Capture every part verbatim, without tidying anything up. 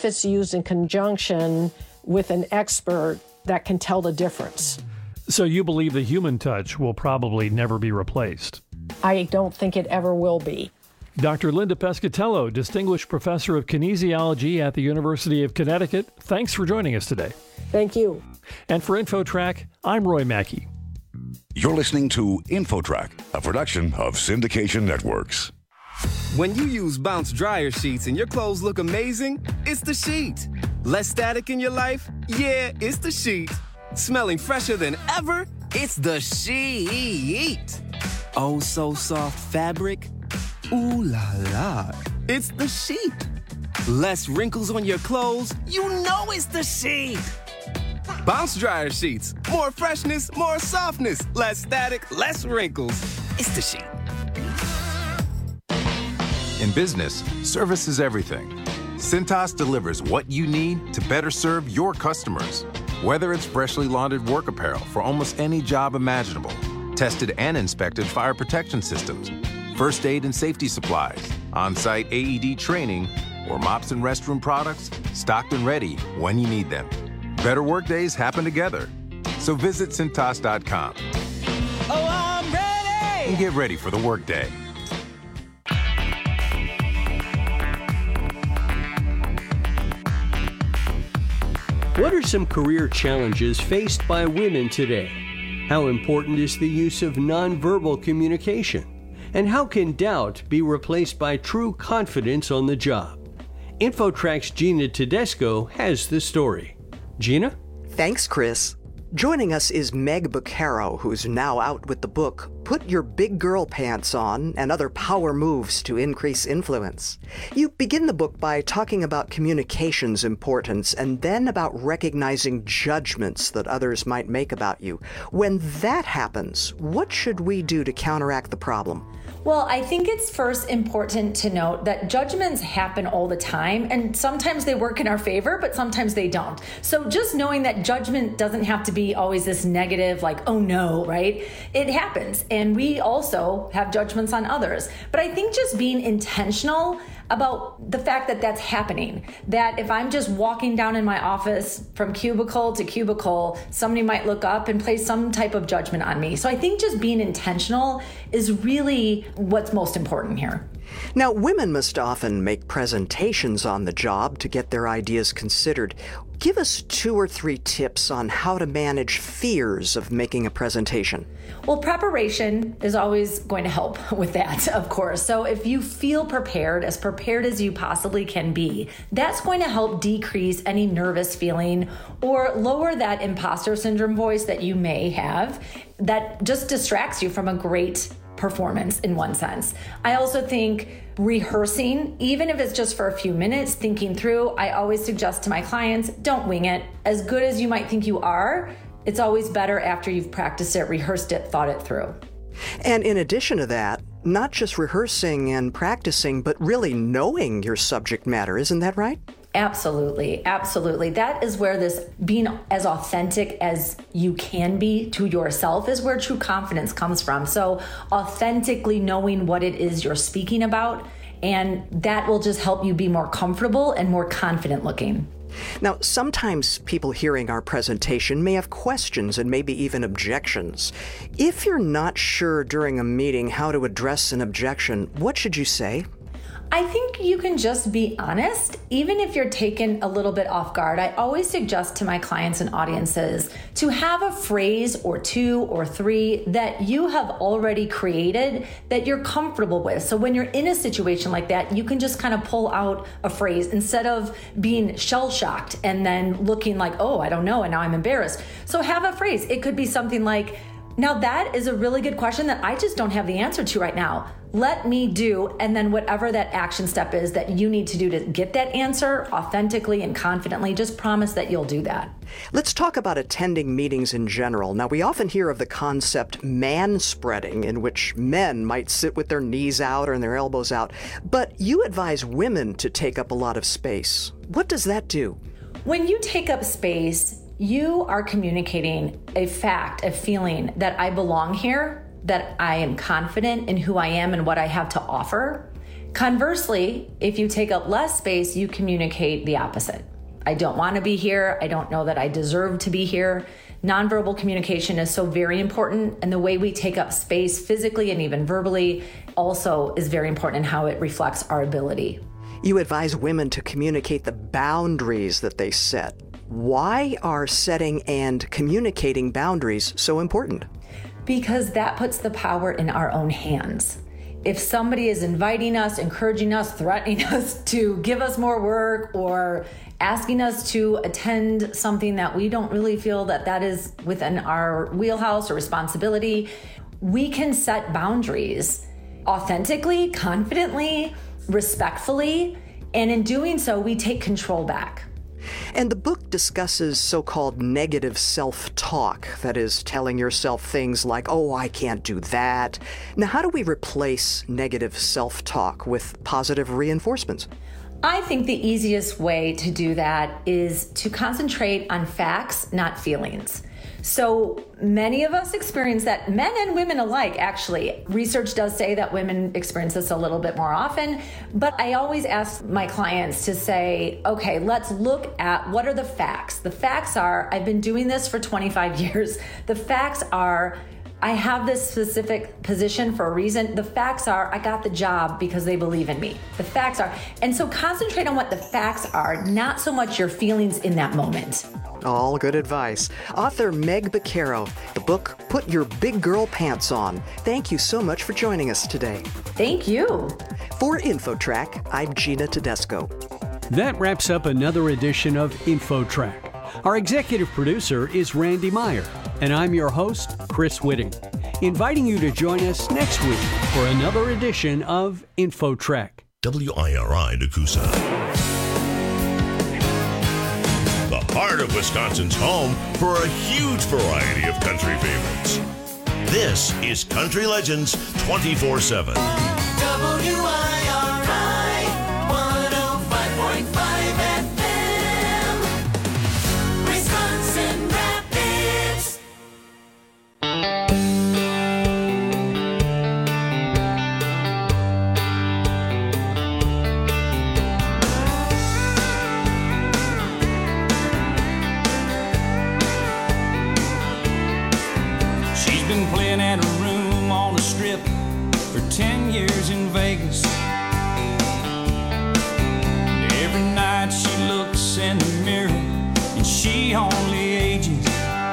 if it's used in conjunction with an expert that can tell the difference. So you believe the human touch will probably never be replaced? I don't think it ever will be. Doctor Linda Pescatello, Distinguished Professor of Kinesiology at the University of Connecticut, thanks for joining us today. Thank you. And for InfoTrack, I'm Roy Mackey. You're listening to InfoTrack, a production of Syndication Networks. When you use Bounce dryer sheets and your clothes look amazing, it's the sheet. Less static in your life? Yeah, it's the sheet. Smelling fresher than ever? It's the sheet. Oh, so soft fabric? Ooh la la. It's the sheet. Less wrinkles on your clothes? You know it's the sheet. Bounce dryer sheets. More freshness, more softness. Less static, less wrinkles. It's the sheet. In business, service is everything. Cintas delivers what you need to better serve your customers. Whether it's freshly laundered work apparel for almost any job imaginable, tested and inspected fire protection systems, first aid and safety supplies, on-site A E D training, or mops and restroom products, stocked and ready when you need them. Better workdays happen together. So visit Cintas dot com. Oh, I'm ready! And get ready for the workday. What are some career challenges faced by women today? How important is the use of nonverbal communication? And how can doubt be replaced by true confidence on the job? InfoTrack's Gina Tedesco has the story. Gina? Thanks, Chris. Joining us is Meg Buccaro, who's now out with the book, Put Your Big Girl Pants On and Other Power Moves to Increase Influence. You begin the book by talking about communication's importance and then about recognizing judgments that others might make about you. When that happens, what should we do to counteract the problem? Well, I think it's first important to note that judgments happen all the time, and sometimes they work in our favor, but sometimes they don't. So just knowing that judgment doesn't have to be always this negative, like, oh no, right? It happens, and we also have judgments on others. But I think just being intentional about the fact that that's happening, that if I'm just walking down in my office from cubicle to cubicle, somebody might look up and place some type of judgment on me. So I think just being intentional is really what's most important here. Now, women must often make presentations on the job to get their ideas considered. Give us two or three tips on how to manage fears of making a presentation. Well, preparation is always going to help with that, of course. So if you feel prepared, as prepared as you possibly can be, that's going to help decrease any nervous feeling or lower that imposter syndrome voice that you may have that just distracts you from a great performance in one sense. I also think rehearsing, even if it's just for a few minutes, thinking through, I always suggest to my clients, don't wing it. As good as you might think you are, it's always better after you've practiced it, rehearsed it, thought it through. And in addition to that, not just rehearsing and practicing, but really knowing your subject matter, isn't that right? Absolutely. Absolutely. That is where this being as authentic as you can be to yourself is where true confidence comes from. So authentically knowing what it is you're speaking about, and that will just help you be more comfortable and more confident looking. Now, sometimes people hearing our presentation may have questions and maybe even objections. If you're not sure during a meeting how to address an objection, what should you say? I think you can just be honest, even if you're taken a little bit off guard. I always suggest to my clients and audiences to have a phrase or two or three that you have already created that you're comfortable with. So when you're in a situation like that, you can just kind of pull out a phrase instead of being shell-shocked and then looking like, oh, I don't know, and now I'm embarrassed. So have a phrase. It could be something like, now that is a really good question that I just don't have the answer to right now. Let me do, and then whatever that action step is that you need to do to get that answer authentically and confidently, just promise that you'll do that. Let's talk about attending meetings in general. Now, we often hear of the concept manspreading, in which men might sit with their knees out or their elbows out, but you advise women to take up a lot of space. What does that do? When you take up space, you are communicating a fact, a feeling that I belong here, that I am confident in who I am and what I have to offer. Conversely, if you take up less space, you communicate the opposite. I don't want to be here. I don't know that I deserve to be here. Nonverbal communication is so very important, and the way we take up space physically and even verbally also is very important in how it reflects our ability. You advise women to communicate the boundaries that they set. Why are setting and communicating boundaries so important? Because that puts the power in our own hands. If somebody is inviting us, encouraging us, threatening us to give us more work, or asking us to attend something that we don't really feel that that is within our wheelhouse or responsibility, we can set boundaries authentically, confidently, respectfully, and in doing so, we take control back. And the book discusses so-called negative self-talk, that is, telling yourself things like, oh, I can't do that. Now, how do we replace negative self-talk with positive reinforcements? I think the easiest way to do that is to concentrate on facts, not feelings. So many of us experience that, men and women alike, actually. Research does say that women experience this a little bit more often, but I always ask my clients to say, okay, let's look at what are the facts. The facts are, I've been doing this for twenty-five years. The facts are, I have this specific position for a reason. The facts are, I got the job because they believe in me. The facts are, and so concentrate on what the facts are, not so much your feelings in that moment. All good advice. Author Meg Beccaro, the book, Put Your Big Girl Pants On. Thank you so much for joining us today. Thank you. For InfoTrack, I'm Gina Tedesco. That wraps up another edition of InfoTrack. Our executive producer is Randy Meyer, and I'm your host, Chris Whitting, inviting you to join us next week for another edition of InfoTrack. W I R I Nakusa. The heart of Wisconsin's home for a huge variety of country favorites. This is Country Legends twenty-four seven. W I R I one oh five point five F M, Wisconsin Rapids. She's been playing at a room on the strip for ten years in Vegas. And every night she looks in the mirror and she only ages.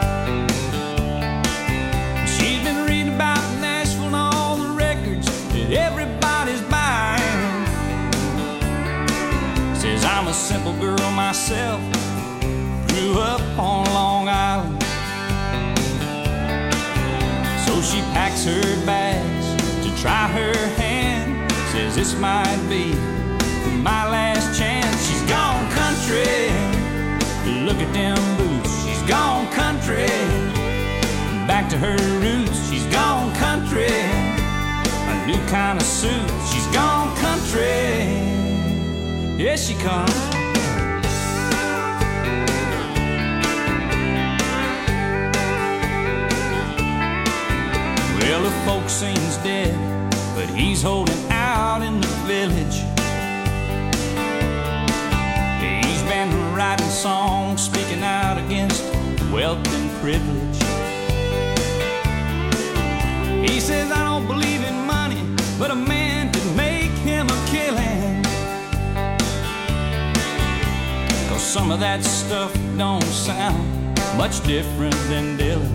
She's been reading about Nashville and all the records that everybody's buying. Says I'm a simple girl myself, grew up on Long Island. So she packs her bags to try her hand. Says this might be my last chance. She's gone country, look at them boots. She's gone country, back to her roots. She's gone country, a new kind of suit. She's gone country, yes she comes. Well, the folk scene's dead, but he's holding out in the village. He's been writing songs, speaking out against wealth and privilege. He says, I don't believe in money, but a man could make him a killing. 'Cause some of that stuff don't sound much different than Dylan.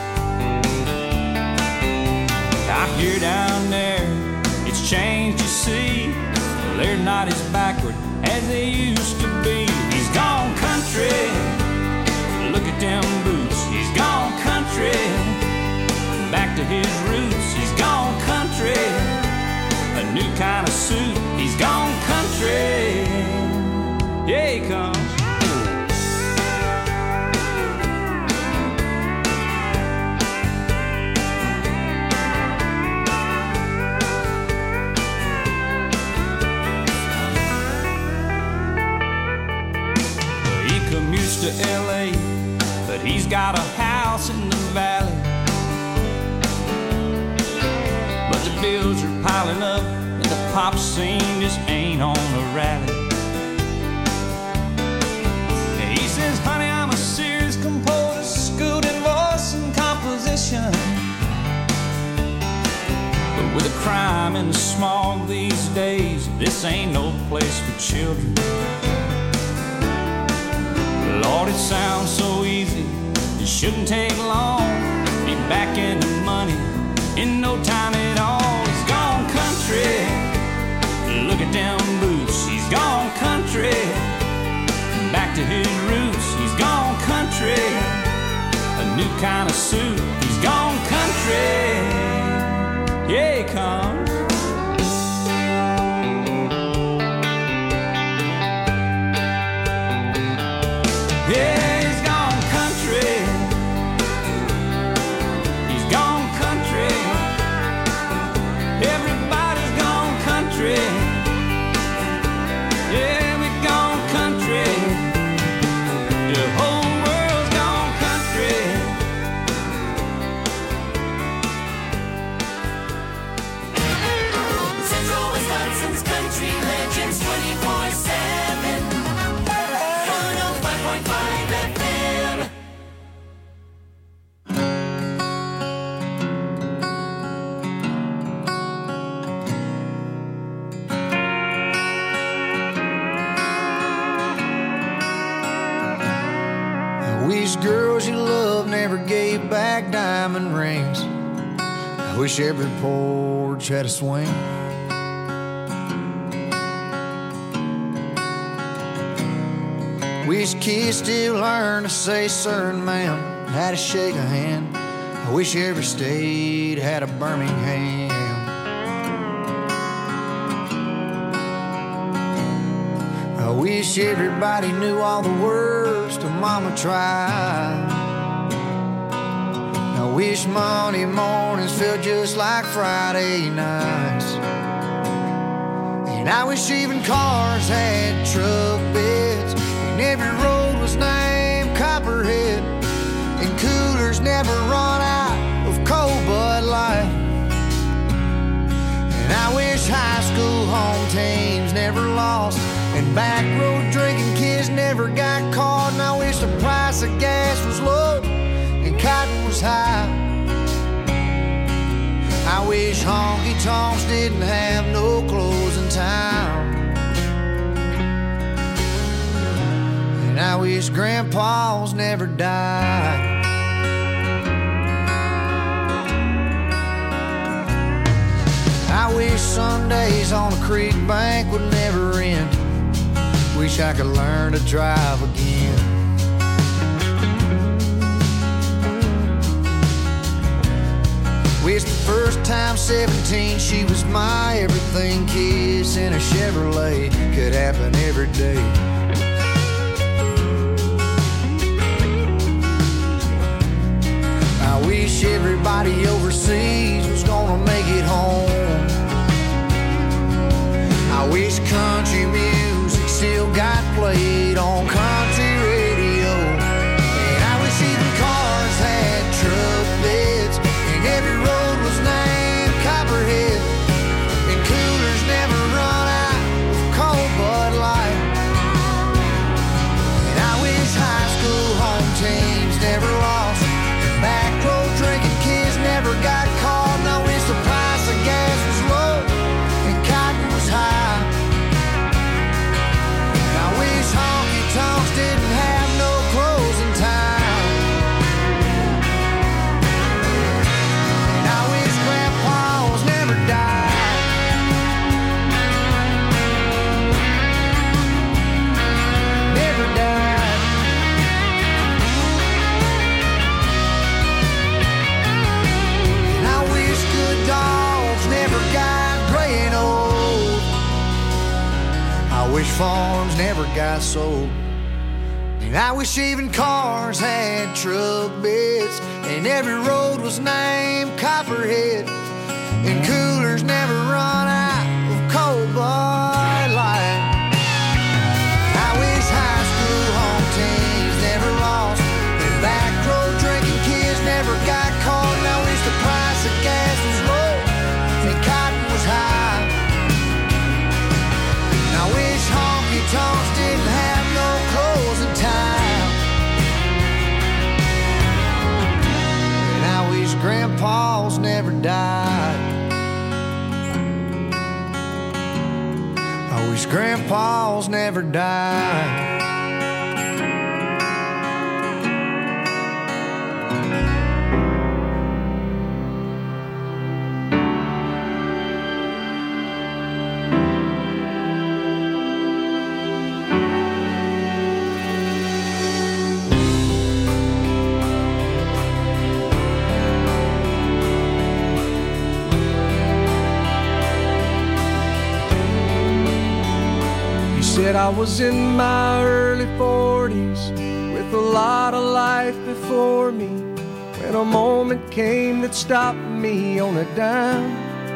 I hear down there, it's changed, you see. Well, they're not as backward as they used to be. He's gone country, look at them boots. He's gone country, back to his roots. He's gone country, a new kind of suit. He's gone country, yeah he comes. To L A, but he's got a house in the valley. But the bills are piling up and the hip-hop scene just ain't on the rally. He says, honey, I'm a serious composer, schooled in voice and composition. But with the crime and the smog these days, this ain't no place for children. Lord, it sounds so easy, it shouldn't take long. Be back in the money in no time at all. He's gone country, look at them boots. He's gone country, back to his roots. He's gone country, a new kind of suit. He's gone country, yeah, he comes. Yeah, he's gone country. He's gone country. Everybody's gone country. Yeah, we've gone country. The whole world's gone country. Central Wisconsin's Country Legends twenty-four seven. one oh five point five F M. I wish girls you love never gave back diamond rings. I wish every porch had a swing. Wish kids still learn to say sir and ma'am, how to shake a hand. I wish every state had a Birmingham. I wish everybody knew all the words to Mama Tried. I wish Monday mornings felt just like Friday nights. And I wish even cars had truck beds, and every road was named Copperhead, and coolers never run out of cold Bud Light. And I wish high school home teams never lost, and back road drinking kids never got caught. And I wish the price of gas was low and cotton was high. I wish honky tonks didn't have no closing time. And I wish grandpas never died. I wish Sundays on the creek bank would never end. Wish I could learn to drive again. Wish the first time seventeen she was my everything. Kiss in a Chevrolet could happen every day. I wish everybody overseas was gonna make it home. I wish country music still got played on country radio. And I wish even cars had truck beds, and every road was named Copperhead, and coolers never run out of cold Bud Light. And I wish high school home teams never lost, and back road drinking kids never got caught. And I wish the price of gas was low and cotton was high. And I wish honky tonks didn't have no closing time. And I wish grandpas never died. Never died. And I wish good dogs never got gray and old. I wish farms never got sold. And I wish even cars had truck beds, and every road was named Copperhead, and coolers never run out of cold Bud Light. I wish high school home teams never lost, and back road drinking kids never got caught. And I wish the price of gas was low and cotton was high. dolls never die. Said I was in my early forties with a lot of life before me when a moment came that stopped me on a dime.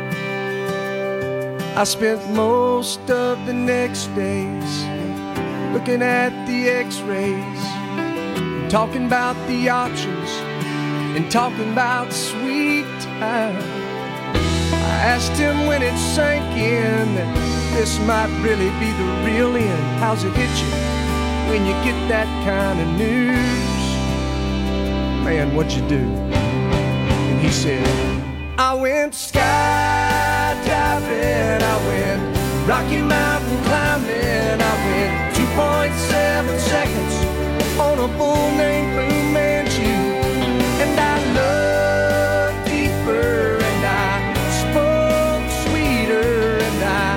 I spent most of the next days looking at the x-rays, talking about the options and talking about sweet time. I asked him when it sank in that this might really be the real end. How's it hit you when you get that kind of news? Man, what'd you do? And he said, I went skydiving, I went Rocky Mountain climbing, I went two point seven seconds on a bull named Fu Manchu. And I loved deeper and I spoke sweeter and I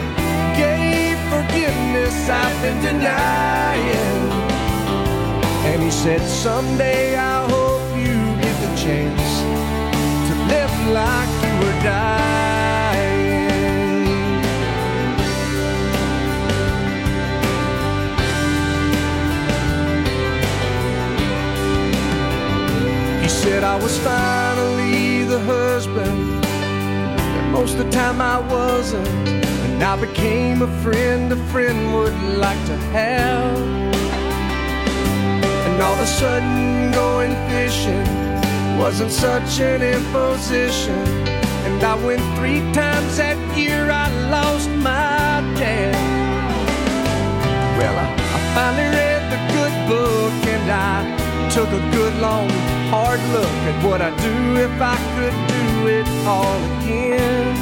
I've been denying. And he said, someday I hope you get the chance to live like you were dying. He said I was finally the husband that most of the time I wasn't. And I became a friend a friend would like to have. And all of a sudden going fishing wasn't such an imposition. And I went three times that year, I lost my dad. Well, I, I finally read the good book and I took a good long hard look at what I'd do if I could do it all again.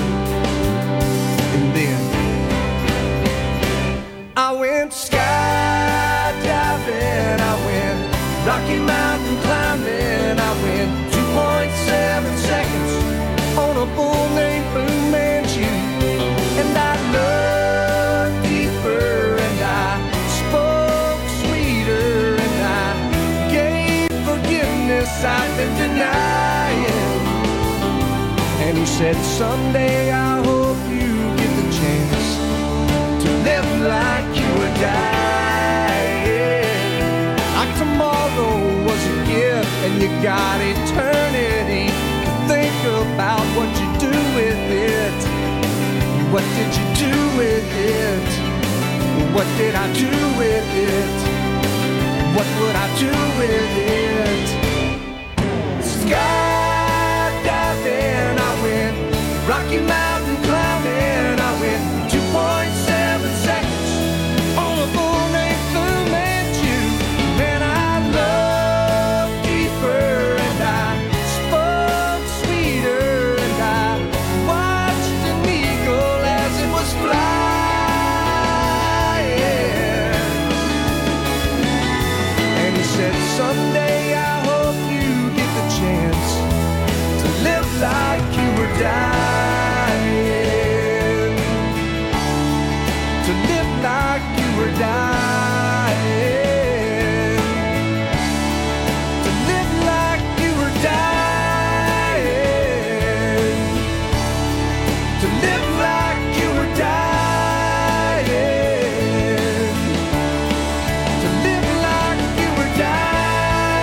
And then I went skydiving, I went Rocky Mountain climbing, I went two point seven seconds on a bull named Fu Manchu. And I loved deeper and I spoke sweeter and I gave forgiveness I've been denying. And he said, someday I hope you get the chance to live like you were dying. Like tomorrow was a gift and you got eternity to think about what you do with it. What did you do with it? What did I do with it? What would I do with it? Skydiving, I went Rocky Mountain climbing, I went two point seven seconds on a bull named Fu Manchu. Man, I loved deeper and I spoke sweeter and I watched an eagle as it was flying. And he said, someday I hope you get the chance to live like you were dying, to live like you were dying, to live like you were dying, to live like you were dying, to live like you were dying.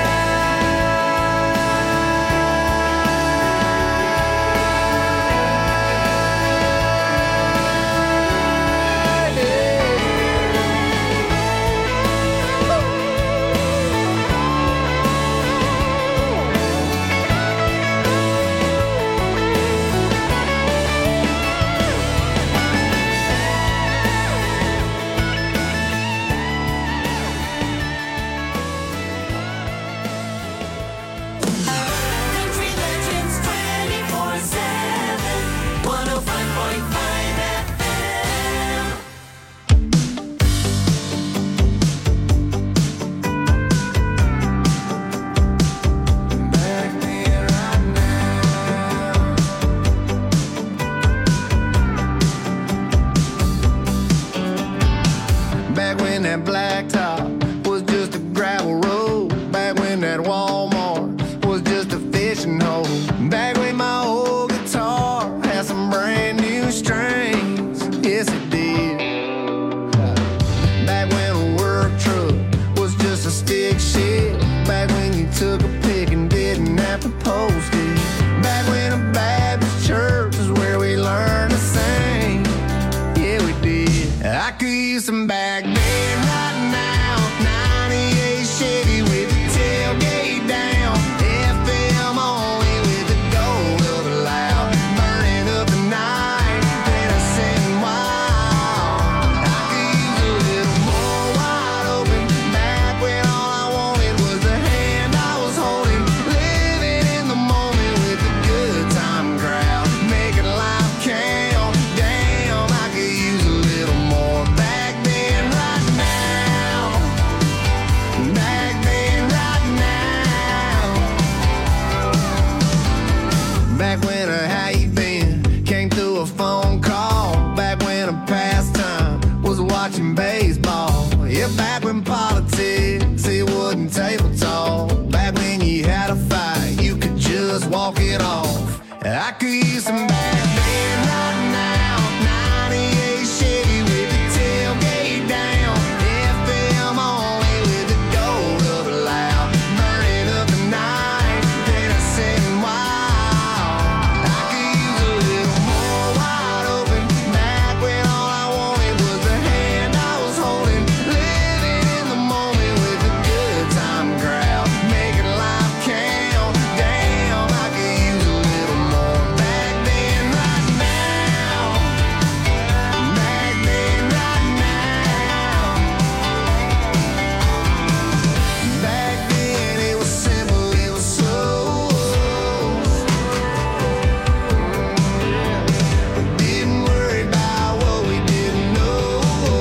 could use some back then right now. ninety-eight Chevy with the tailgate down. F M only with the gold up loud. Burning up the night, then I said, wow. I could use a little more wide open. Back when all I wanted was the hand I was holding. Living in the moment with a good time crowd. Making life count. Damn, I could use a little more back then right now. Back then right now. Back then it was simple, it was slow. Didn't worry about what we didn't know.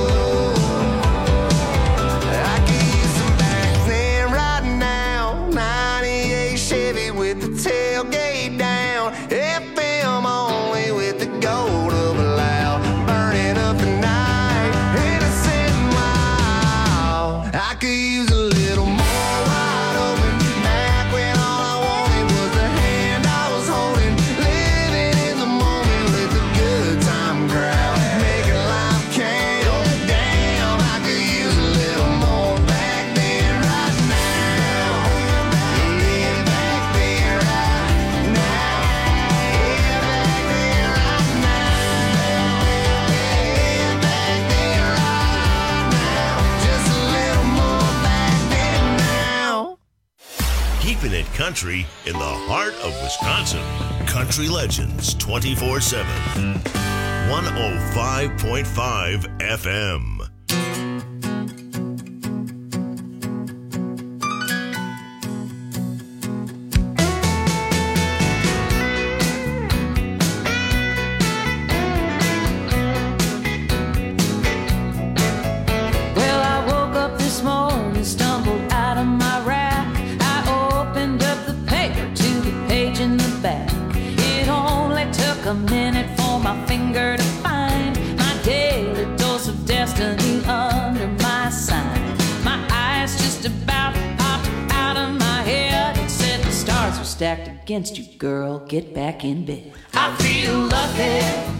I could use some back then right now. ninety-eight Chevy with the tailgate down. F M only with the gold up loud. Burning up the night. And I said, wow. I could use a little more wide open. Back when all I wanted was the hand I was holding. Living in the moment with a good time crowd. Making life count. Damn, I could use a little more back then right now. Yeah, back then right now. Yeah, back then right now. Yeah, back then right now. Just a little more back then now. Keeping it country in the heart of Wisconsin. Country Legends twenty-four seven. one oh five point five F M. Well, I woke up this morning, stumbled out of my rack. I opened up the paper to the page in the back. It only took a minute for my finger to find my daily dose of destiny under my sign. My eyes just about popped out of my head. It said the stars were stacked against you, girl. Get back in bed. I feel lucky.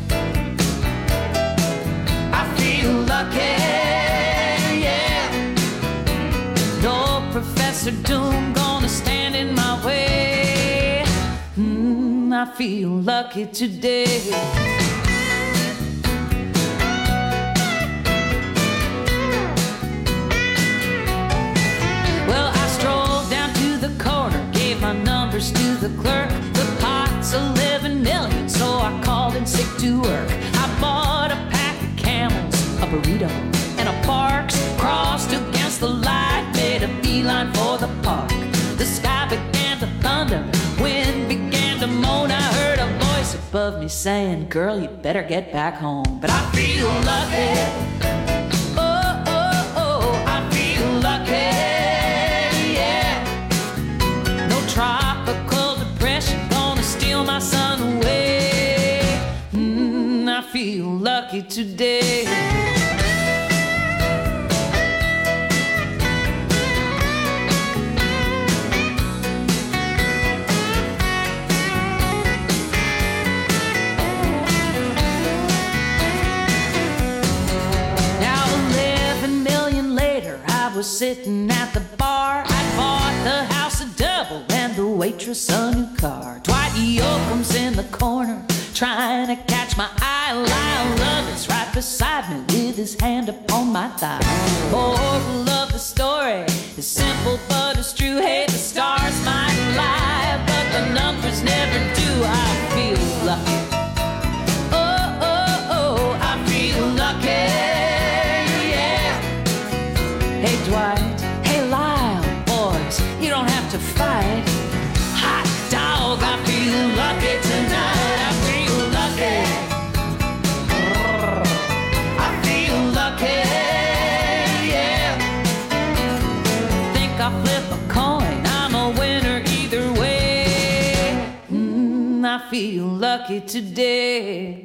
I feel lucky. Yeah. No Professor Doom gonna stand in my way. Mm, I feel lucky today. Well, I strolled down to the corner, gave my numbers to the clerk. The pot's eleven million, so I called in sick to work. I bought a pack of Camels, a burrito, and a Parks. Crossed against the light, made a beeline for the park. The sky began to thunder, wind began to moan. I heard a voice above me saying, girl, you better get back home. But I feel lucky. Oh, oh, oh, I feel lucky. Yeah. No tropical depression gonna steal my sun away. Mm, I feel lucky today. Was sitting at the bar. I bought the house a double and the waitress a new car. Dwight Yoakam's in the corner trying to catch my eye. Lyle Lovett's right beside me with his hand upon my thigh. Moral of the story is simple but it's true. Hey, the stars might lie, but the numbers never do. I feel lucky. Oh, oh, oh, I feel lucky. Hey Dwight, hey Lyle, boys, you don't have to fight. Hot dog, I feel lucky tonight. I feel lucky. I feel lucky, yeah. Think I'll flip a coin, I'm a winner either way. Mm, I feel lucky today.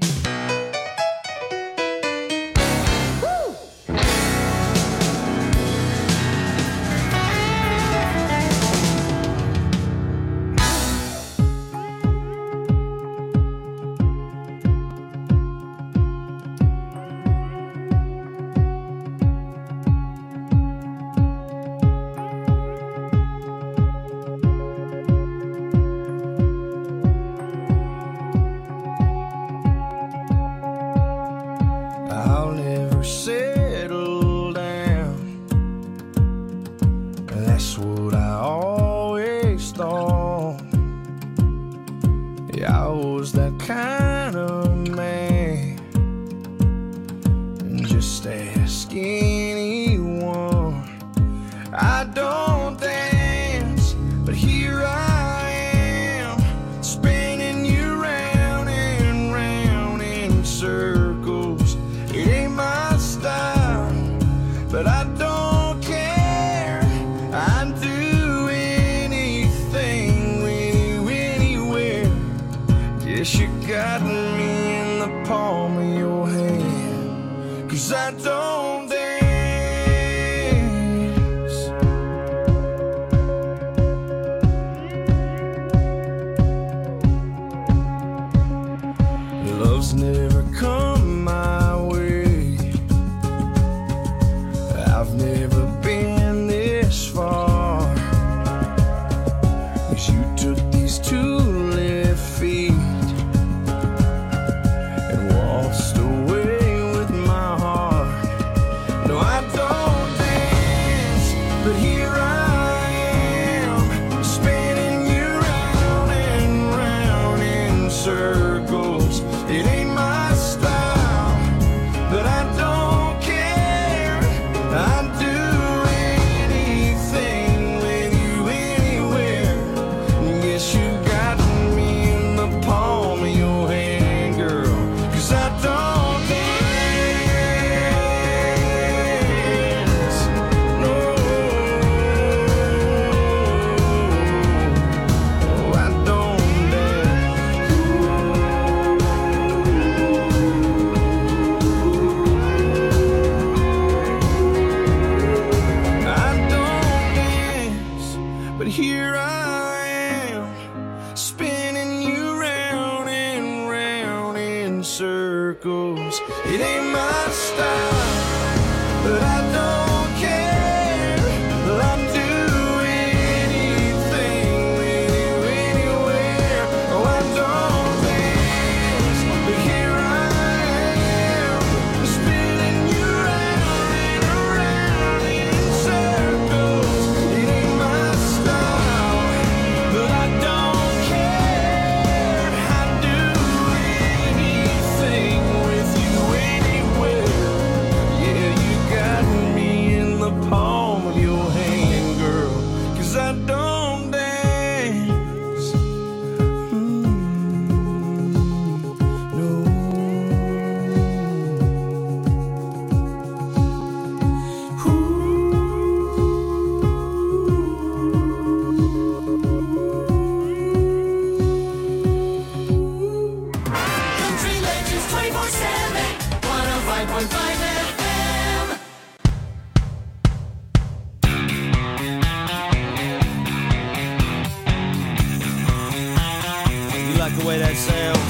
that's what I always thought. Yeah, I was that kind of man, and just ask anyone. I don't dance, but here I am, spinning you round and round in circles. It ain't my style, but I don't care. I'd do anything with you anywhere. Guess you got me in the palm of your hand, 'cause I don't dance. Love's never come my way. I've never been this far, 'cause you took these two left feet and waltzed away with my heart. No, I don't dance, but here I am, spinning you round and round in circles. It ain't my style, but I don't care. I'd do anything with you anywhere. Guess you got me in the palm of your hand, girl, 'cause I don't dance. No, I don't dance. I don't dance, but here I am, spinning you round and round in circles. It ain't my style, but I don't care. I'd do anything with you anywhere. Oh, I don't dance, but here I am, spinning you round and around in circles. It ain't my style, but I don't care. I'd do anything with you anywhere. Yeah, you got me in the palm of your hand, girl, 'cause I don't dance. Mm, no. Country Legends twenty-four seven, one oh five point five F M. You like the way that sounds?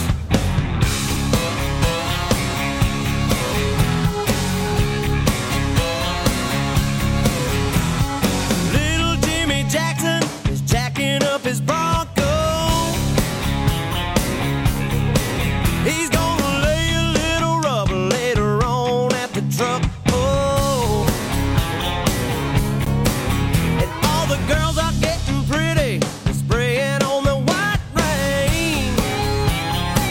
Little Jimmy Jackson is jacking up his Bronco. He's gonna lay a little rubber later on at the truck. Oh, and all the girls are getting pretty, spraying on the white rain.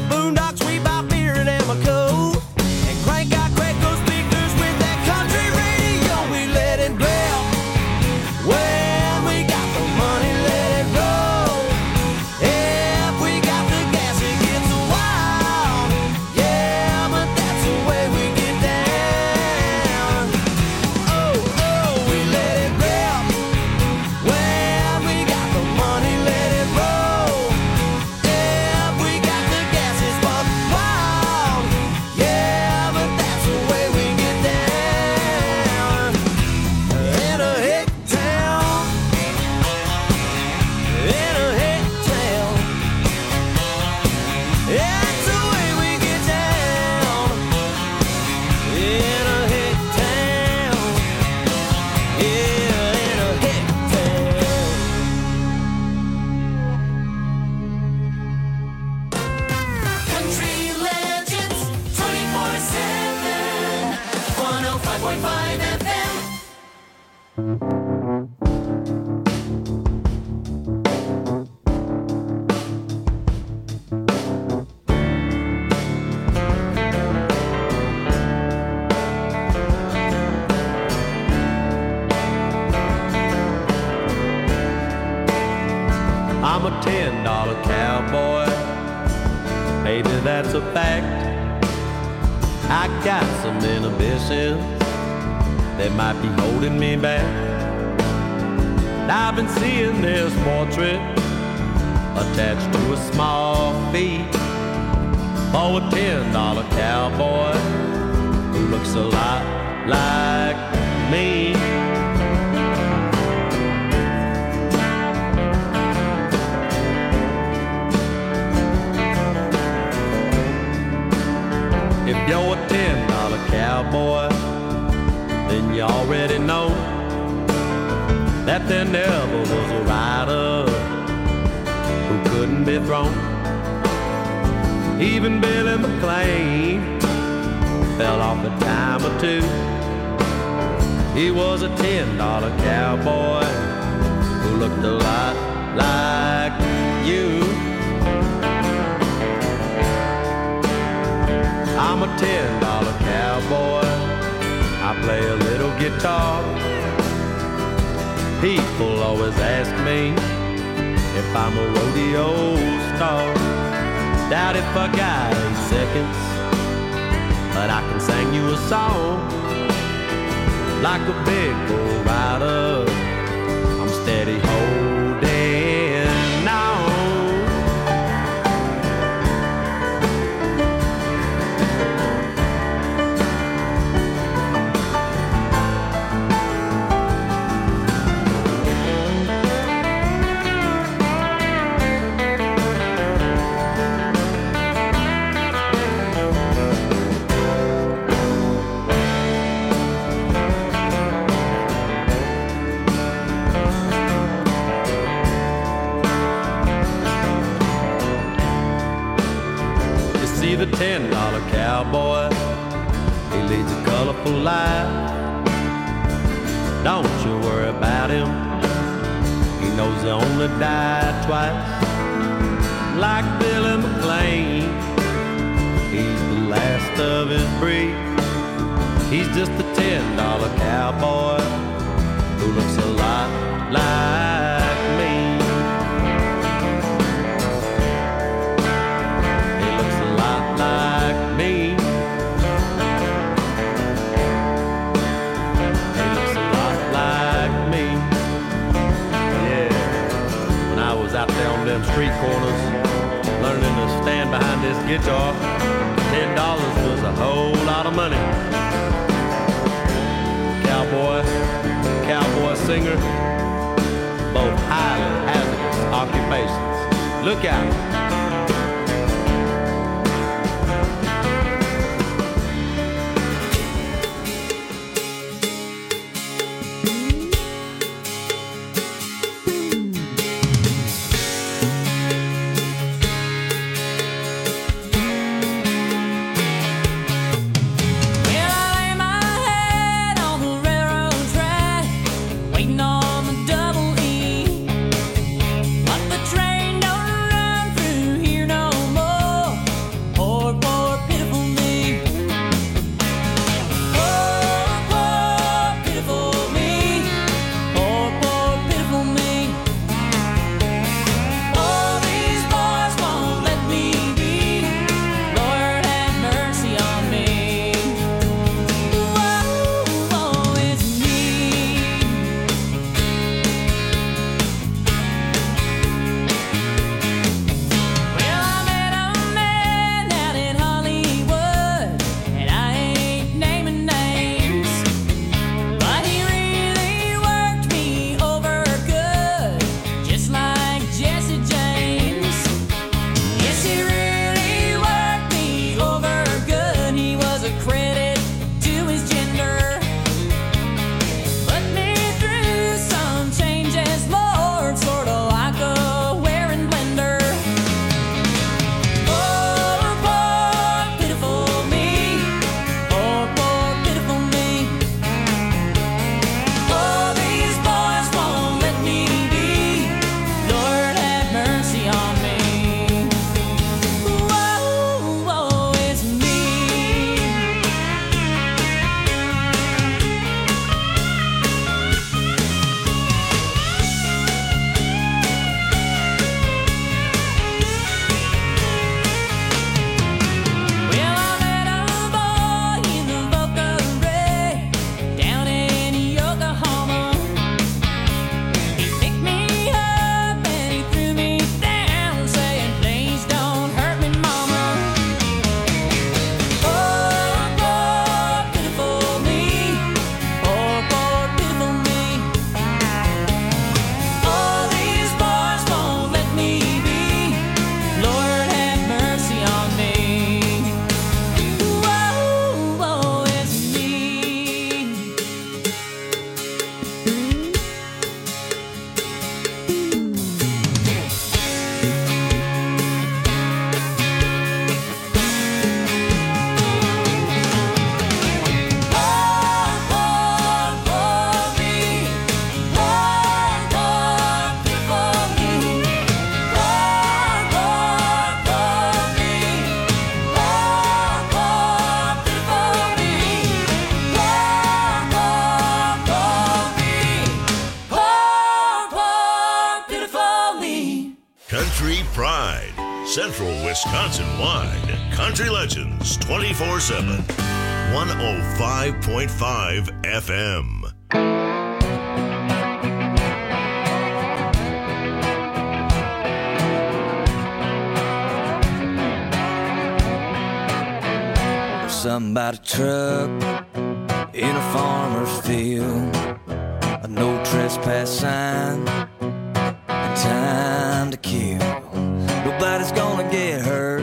boondocks we buy beer at Amico and crank out Craigco speakers with that country radio. We let it rip. When we got the money, let it roll. If we got the gas, it gets wild. Yeah, but that's the way we get down. Oh, oh, we let it rip. When we got the money, let it roll. If we got the gas, it's buck wild. Yeah, but that's the way we get down. In a hick town. In a hick town. That's the way we get down. In a hick town. Yeah, in a hick town. Country Legends twenty-four seven, one oh five point five F M. I'm a ten dollar cowboy. Maybe that's a fact. I got some inhibitions that might be holding me back. I've been seeing this portrait attached to a small fee for a ten dollar cowboy who looks a lot like me. If you're a ten dollar cowboy, then you already know that there never was a rider who couldn't be thrown. Even Billy McLean fell off a time or two. He was a ten dollar cowboy who looked a lot like you. I'm a ten dollar cowboy. I play a little guitar. People always ask me if I'm a rodeo star. Doubt if I got eight seconds, but I can sing you a song. Like a big bull rider, I'm steady holding on. The ten dollar cowboy, he leads a colorful life. Don't you worry about him, he knows he only died twice. Like Billy McLean, he's the last of his breed. He's just a ten dollar cowboy who looks a lot like me. Like me. He looks a lot like me. Yeah. When I was out there on them street corners, learning to stand behind this guitar, ten dollars was a whole lot of money. Cowboy, cowboy singer, both highly hazardous occupations. Look out. Double E, but the train don't run through Wisconsin-wide. Country Legends twenty-four seven. one oh five point five F M. Somebody truck in a farmer's field, a no trespass sign, and time to kill. Nobody's gonna get hurt,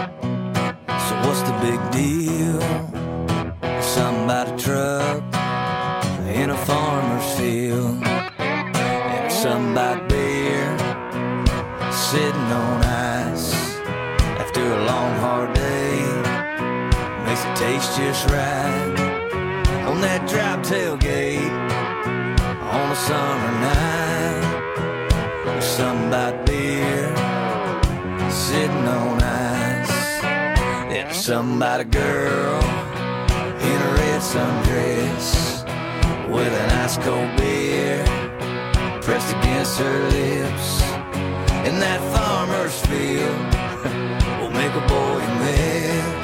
so what's the big deal? Somebody truck in a farmer's field, and somebody beer sitting on ice after a long hard day. Makes it taste just right on that drop tailgate on a summer night. There's somebody beer sitting on ice, and there's somebody girl in a red sundress with an ice cold beer pressed against her lips. And that farmer's field will make a boy miss.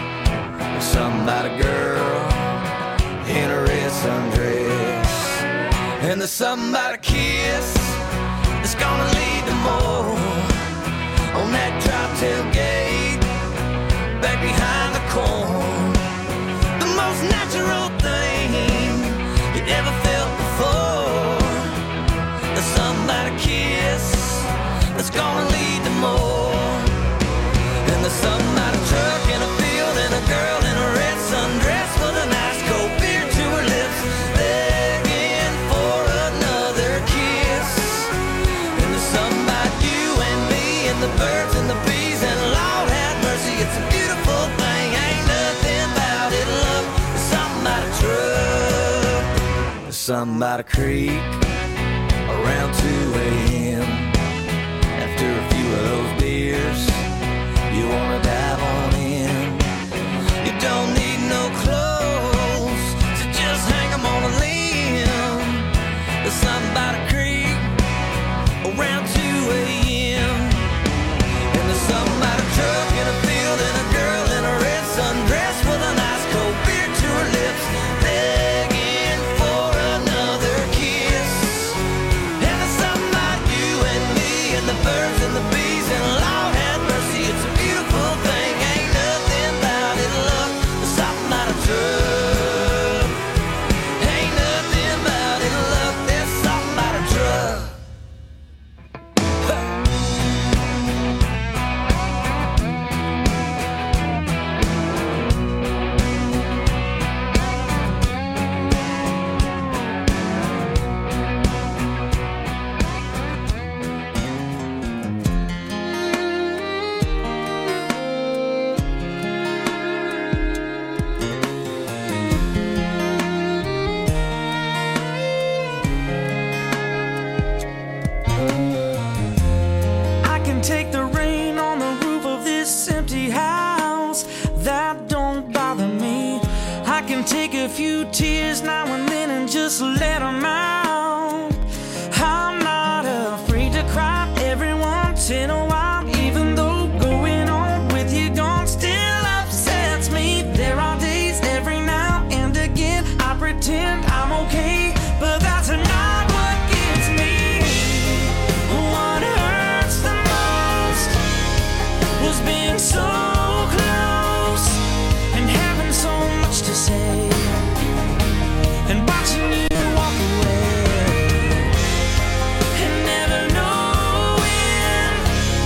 Somebody girl in a red sundress, and there's somebody kiss that's gonna lead to more on that drop tailgate back behind the corn. The most natural thing you ever felt before. There's somebody kiss that's gonna lead to more, and there's somebody truck in a field and a girl in a red sundress with a nice cold beer to her lips, begging for another kiss. And there's somebody you and me and the birds and the bees, and Lord have mercy, it's a beautiful thing. Ain't nothing about it, love. There's somebody truck, there's somebody creek around two a.m. After a few of those beers, you wanna dive on in. You don't need no clothes to just hang 'em on a limb. There's somebody creek around two a.m. And there's somebody truck in a field and a girl in a red sundress with a nice cold beer to her lips, begging for another kiss. And there's somebody you and me and the birds and the bees, and Lord have mercy, it's a beautiful thing. Ain't nothing about it, love. There's something about a truck. Ain't nothing about it, love. There's something about a truck. I can take the rain on the roof of this empty house, that don't bother me. I can take a few tears now and then and just let them out. I'm not afraid to cry every once in a while, even though going on with you gone still upsets me. There are days every now and again I pretend I'm okay, but that's not what gets me. What hurts the most was being so close and having so much to say, and watching you walk away, and never knowing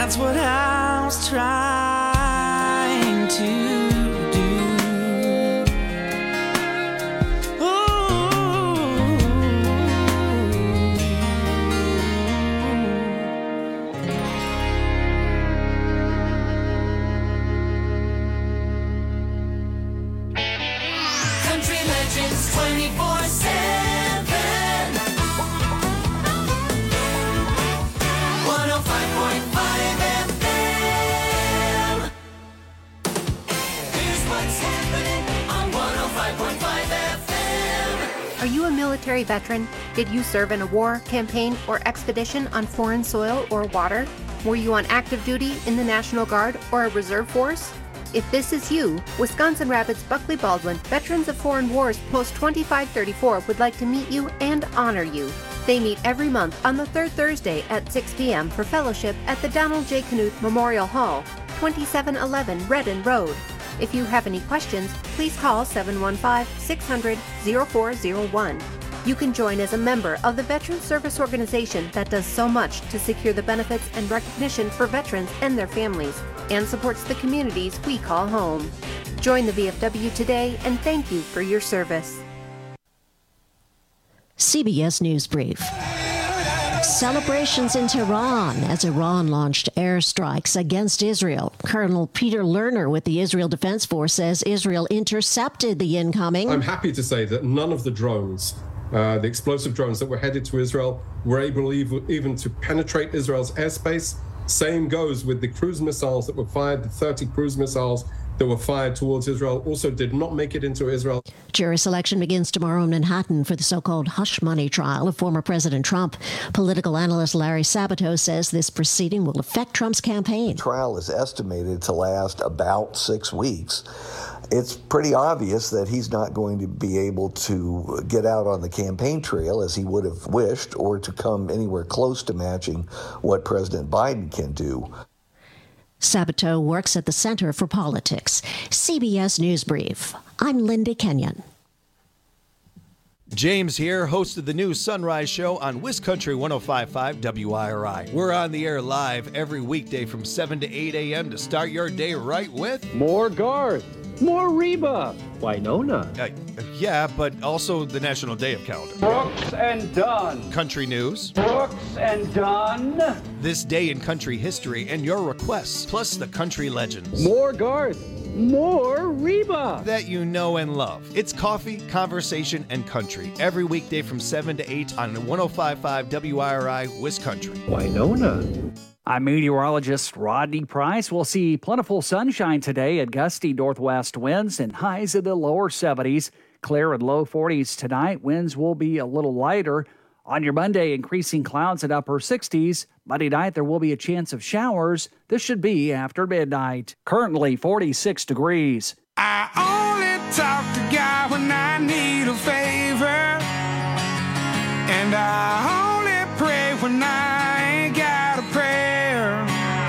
That's what I was trying to twenty-four seven one oh five point five F M. Here's what's happening on one oh five point five F M. Are you a military veteran? Did you serve in a war, campaign, or expedition on foreign soil or water? Were you on active duty in the National Guard or a reserve force? If this is you, Wisconsin Rapids Buckley Baldwin Veterans of Foreign Wars Post twenty-five thirty-four would like to meet you and honor you. They meet every month on the third Thursday at six p.m. for fellowship at the Donald J. Knuth Memorial Hall, twenty-seven eleven Redden Road. If you have any questions, please call seven one five, six hundred, oh four oh one. You can join as a member of the Veteran Service Organization that does so much to secure the benefits and recognition for veterans and their families, and supports the communities we call home. Join the V F W today, and thank you for your service. C B S News Brief. Celebrations in Tehran as Iran launched airstrikes against Israel. Colonel Peter Lerner with the Israel Defense Force says Israel intercepted the incoming. I'm happy to say that none of the drones, uh, the explosive drones that were headed to Israel, were able even to penetrate Israel's airspace. Same goes with the cruise missiles that were fired, the thirty cruise missiles that were fired towards Israel also did not make it into Israel. Jury selection begins tomorrow in Manhattan for the so-called hush money trial of former President Trump. Political analyst Larry Sabato says this proceeding will affect Trump's campaign. The trial is estimated to last about six weeks. It's pretty obvious that he's not going to be able to get out on the campaign trail as he would have wished, or to come anywhere close to matching what President Biden can do. Sabato works at the Center for Politics. C B S News Brief. I'm Linda Kenyon. James here, host of the new Sunrise Show on WisCountry one oh five point five W I R I. We're on the air live every weekday from seven to eight a.m. to start your day right with more Garth, more Reba, Winona. Uh, yeah, but also the National Day of Calendar. Brooks and Dunn. Country news. Brooks and Dunn. This day in country history and your requests, plus the country legends. More Garth, more Reba. That you know and love. It's coffee, conversation, and country. Every weekday from seven to eight on one oh five point five W I R I, WisCountry. Winona. I'm meteorologist Rodney Price. We'll see plentiful sunshine today and gusty northwest winds and highs in the lower seventies. Clear and low forties tonight. Winds will be a little lighter. On your Monday, increasing clouds at upper sixties. Monday night, there will be a chance of showers. This should be after midnight. Currently forty-six degrees. I only talk to God when I need a favor, and I only pray when I ain't got a prayer.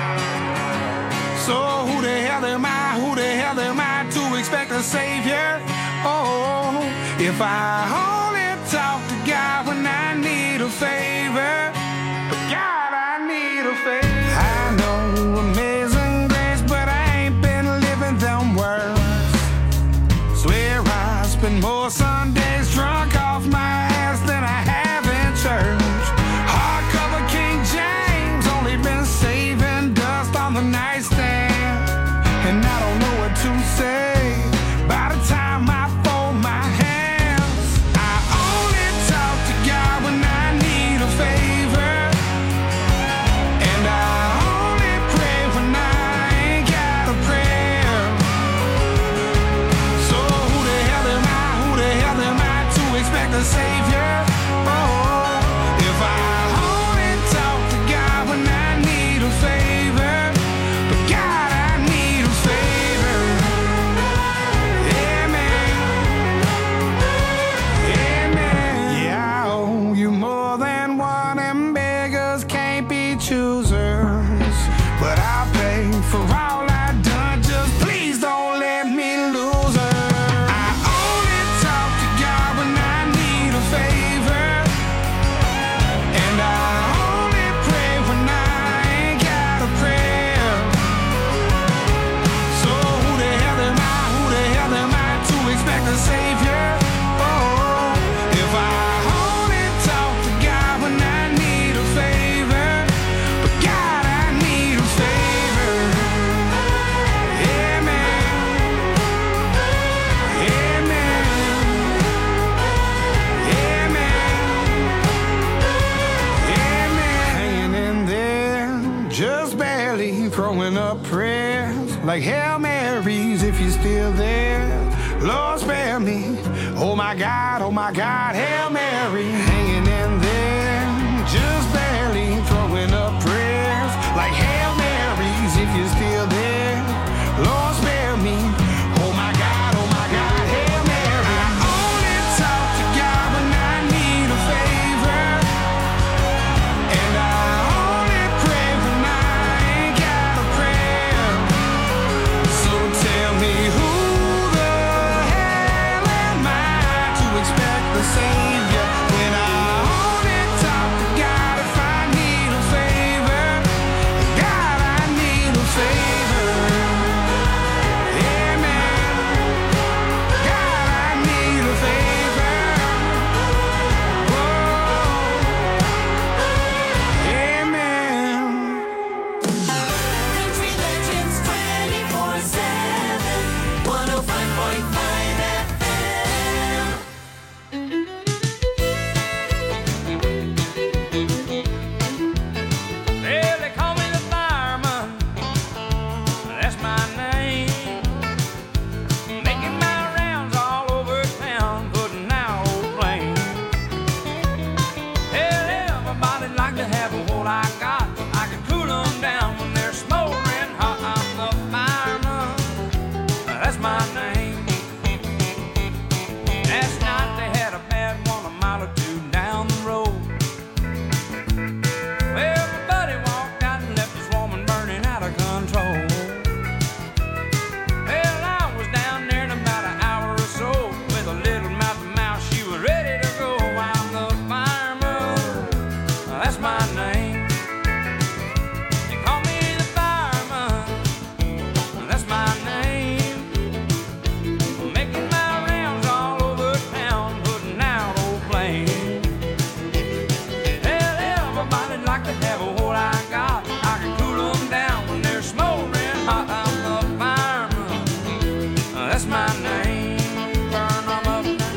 So who the hell am I, who the hell am I to expect a savior? Oh, if I only talk to God when I need a favor, God, I need a favor. I know amazing grace, but I ain't been living them words. Swear I spend more Sundays drunk off my ass than I have in church. Hardcover King James, only been saving dust on the nightstand, and I don't know what to say by the time I fold my hands. I only talk to God when I need a favor, and I only pray when I ain't got a prayer. So who the hell am I, who the hell am I to expect a savior? Oh, if I only talk to God when I need a favor, but God, I need a favor. Yeah, I owe you more than one, and beggars can't be choosers. But I'll pay for all I've done, just please don't let me lose her. I only talk to God when I need a favor, and I only pray when I ain't got a prayer. up prayers like Hail Marys if you're still there. Lord, spare me. Oh my God, oh my God, Hail Mary, hanging in there, just barely throwing up prayers like Hail Marys if you're still there. Lord, spare me. Oh my God, oh my God, Hail Mary. I only talk to God when I need a favor, and I only pray when I ain't got a prayer. So tell me who the hell am I to expect the Savior when I only talk to God if I need a favor? God, I need a favor. Amen. God, I need a favor. Whoa. Amen. Country Legends twenty-four seven, one oh five point five F M. Well, they call me the fireman. That's my name. Making my rounds all over town, putting out old flames. Hell, everybody like to have what I got. I can cool them down when they're smoldering hot. I'm the fireman. That's my name. Last night they had a bad one a mile or two down the road. Well, my buddy walked out and left his woman burning out of control. Well, I was down there in about an hour or so with a little mouth to mouth. She was ready to go. I'm the fireman. That's my name. They call me the fireman. That's my name. Making my rounds all over town, putting out old flames. Hell, everybody like to have what I got. I can cool them down when they're smoldering hot. I'm the fireman. That's my name. Burn 'em up now.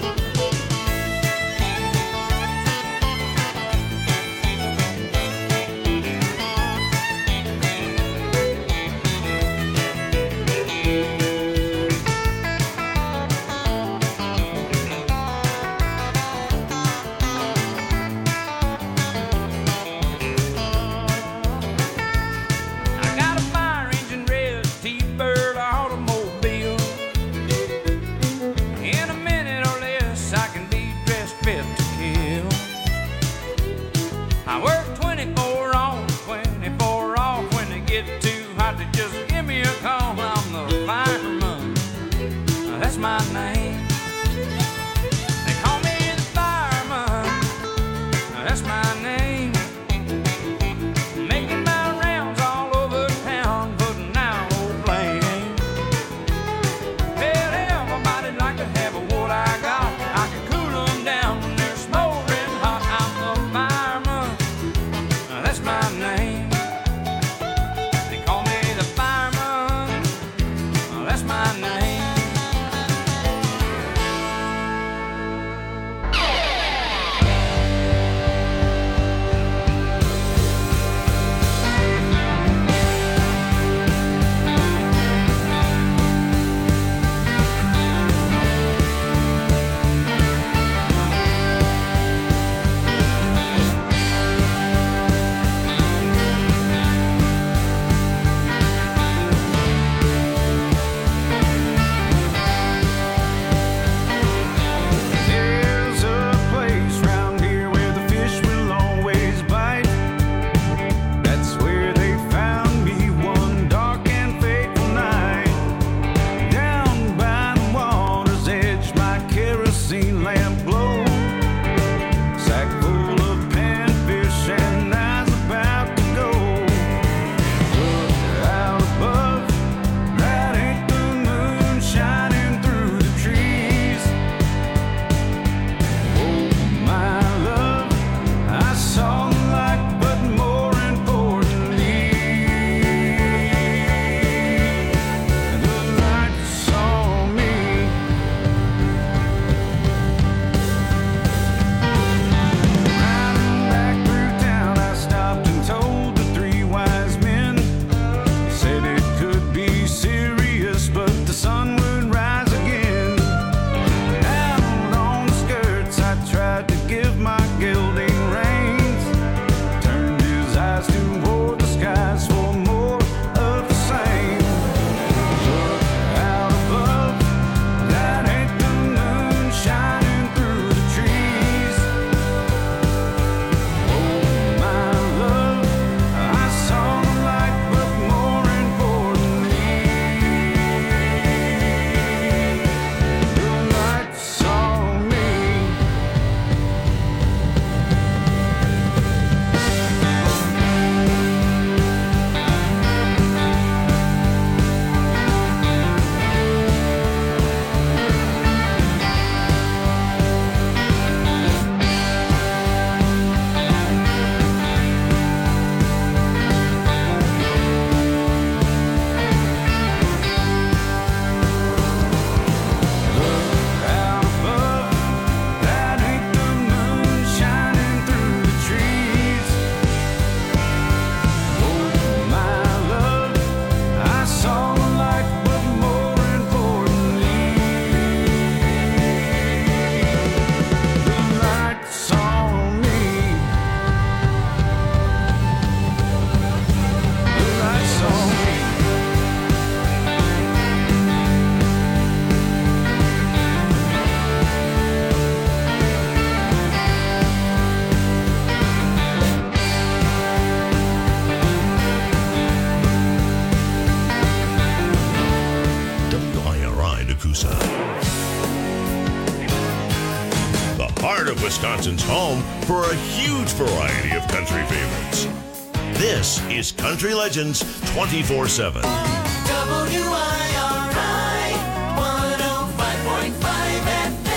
Wisconsin's home for a huge variety of country favorites. This is Country Legends twenty-four seven. W I R I one oh five point five F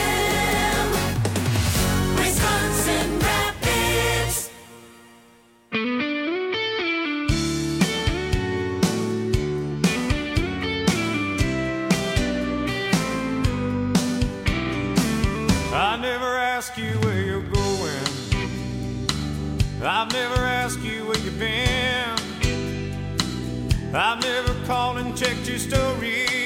M, Wisconsin Rapids. I never ask you where you're going. I've never asked you where you've been. I've never called and checked your story.